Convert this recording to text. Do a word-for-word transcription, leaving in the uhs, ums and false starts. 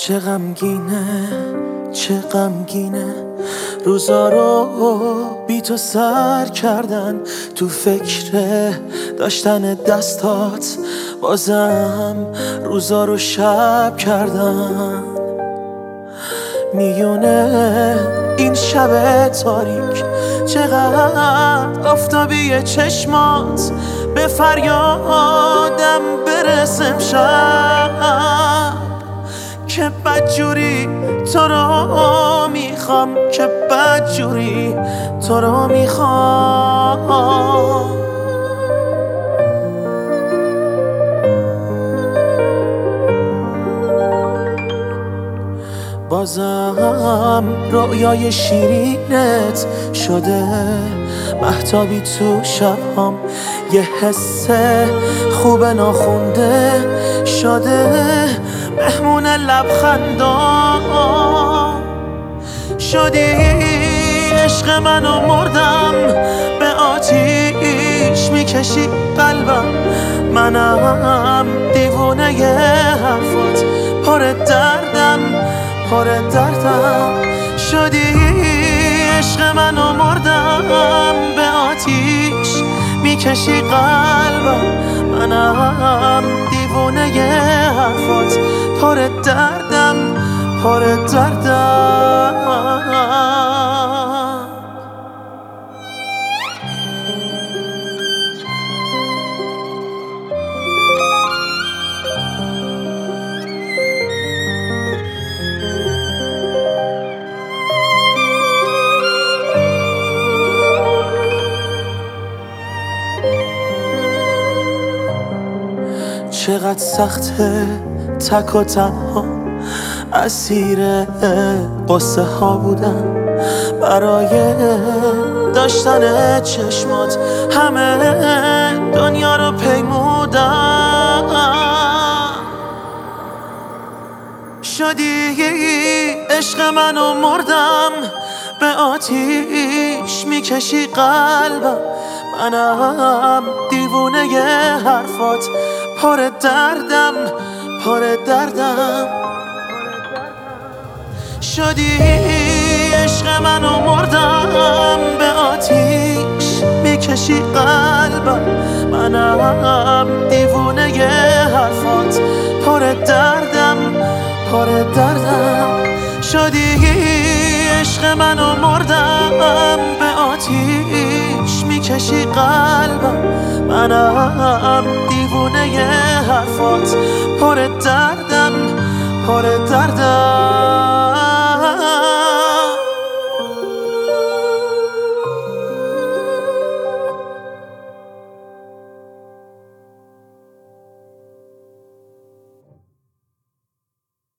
چه غمگینه چه غمگینه روزا رو بی تو سر کردن، تو فکر داشتن دستات بازم روزا رو شب کردن. میونه این شب تاریک چقدر آفتابی چشمات به فریادم برسه امشب، که بدجوری تو رو میخوام، که بدجوری تو رو میخوام. بازم رؤیای شیرینت شده مهتابی تو شبهام، یه حس خوب ناخونده شده مهمون لبخندام. شدی عشق منو مردم، به آتیش میکشی قلبم، منم دیوونه ی حرفات پر دردم پر دردم. شدی عشق منو مردم، به آتیش میکشی قلبم، منم دیوونه ی حرفات پر دردم پر دردم. چقدر سخته تک و تنها، اسیر قصه ها بودم برای داشتن چشمات، همه دنیا رو پیمودم. شدی عشق منو مردم، به آتیش میکشی قلبم، منم دیوونه ی حرفات پر دردم پر دردم. شدی عشق منو مردم، به آتیش میکشی قلبم، منم دیوونه ی حرفات پر دردم پر دردم. شدی عشق منو مردم، به آتیش میکشی قلبم، منم دیوونه ی حرفات پر دردم پر دردم.